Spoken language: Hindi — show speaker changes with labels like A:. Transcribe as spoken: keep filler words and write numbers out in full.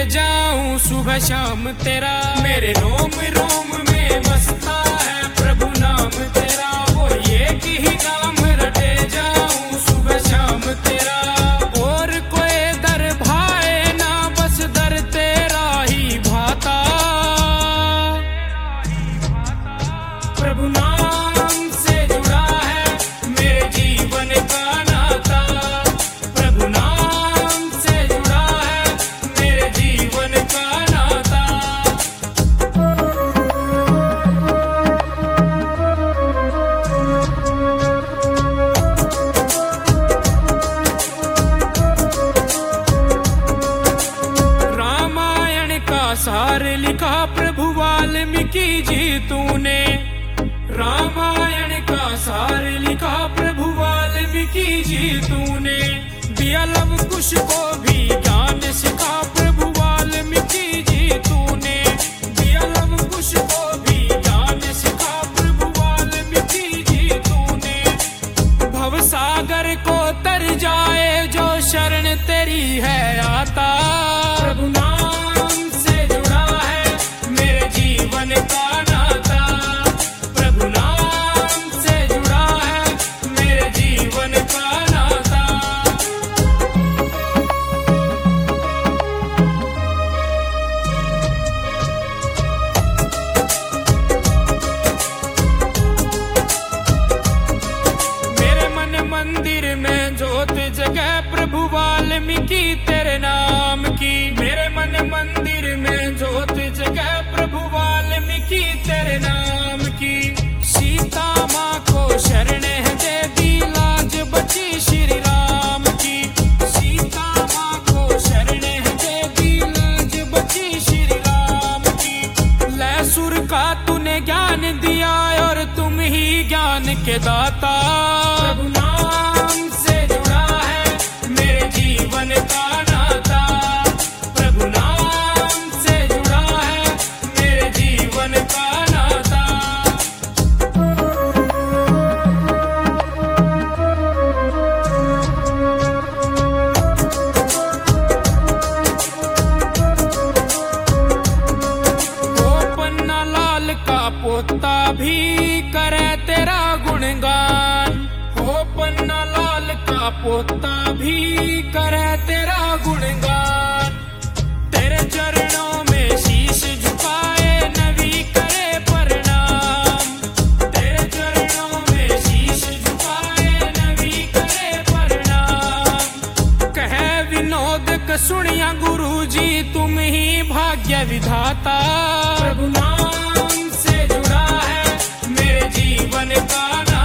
A: जाऊं सुबह शाम तेरा, मेरे रोम रोम में बसता है प्रभु नाम तेरा। वो एक ही नाम रटे जाऊं सुबह शाम तेरा, और कोई दर भाए ना बस दर तेरा ही भाता। प्रभु नाम से जुड़ा है मेरे जीवन का नाता, प्रभु नाम से जुड़ा है मेरे जीवन का नाता। रामायण का सार लिखा प्रभु वाल्मीकि जी तूने, रामायण का सार लिखा प्रभु वाल्मीकि जी तूने। दिया लव कुश को भी ज्ञान सिखा प्रभु वाल्मीकि जी तूने, दिया लव कुश को भी ज्ञान सिखा प्रभु वाल्मीकि जी तूने। भव सागर को तर जाए जो शरण तेरी है आता, प्रभु नाम से जुड़ा है मेरे जीवन का नाता, प्रभु नाम से जुड़ा है मेरे जीवन का नाता। मेरे मन मंदिर में ज्योत जगह प्रभु वाल्मीकि तेरे नाम की, मेरे मन मंदिर में ज्योत जगह प्रभु वाल्मीकि तेरे नाम की। सीता माँ को शरण है दे दी लाज बची श्री राम की, सीता माँ को शरण है दे दी लाज बची श्री राम की। लैसुर का तूने ज्ञान दिया और तुम ही ज्ञान के दाता, प्रभु नाम से जुड़ा है मेरे जीवन का नाता, प्रभु नाम से जुड़ा है मेरे जीवन का नाता। ओ पन्ना लाल का पोता भी करे तेरा गुणगान, ओ पन्ना लाल का पोता भी करे तेरा गुणगान। तेरे चरणों में शीश झुकाए नवी करे प्रणाम, तेरे चरणों में शीश झुकाए नवी करे प्रणाम। कहे विनोद कसुनिया गुरु जी तुम ही भाग्य विधाता, प्रभु नाम से जुड़ा है मेरे जीवन का